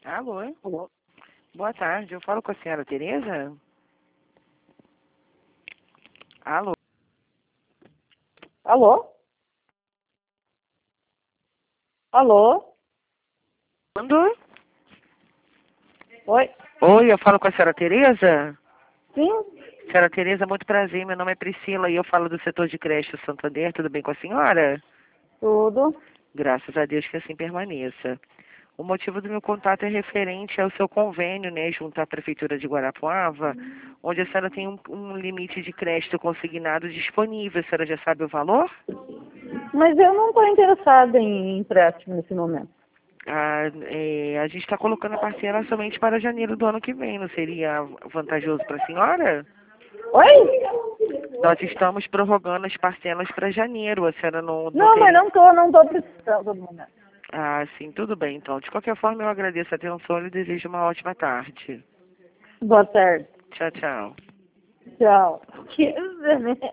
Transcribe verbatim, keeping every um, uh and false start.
Alô? Alô? Boa tarde, eu falo com a senhora Tereza? Alô? Alô? Alô? Quando? Oi? Oi, eu falo com a senhora Tereza? Sim? Senhora Tereza, muito prazer, meu nome é Priscila e eu falo do setor de creche Santander, tudo bem com a senhora? Tudo? Graças a Deus que assim permaneça. O motivo do meu contato é referente ao seu convênio, né, junto à Prefeitura de Guarapuava, onde a senhora tem um, um limite de crédito consignado disponível. A senhora já sabe o valor? Mas eu não estou interessada em empréstimo nesse momento. Ah, é, a gente está colocando a parcela somente para janeiro do ano que vem, não seria vantajoso para a senhora? Oi? Nós estamos prorrogando as parcelas para janeiro, a senhora não, não Não, mas teria... não estou, não estou precisando no momento. Ah, sim, tudo bem então. De qualquer forma, eu agradeço a atenção e desejo uma ótima tarde. Boa tarde. Tchau, tchau. Tchau. Que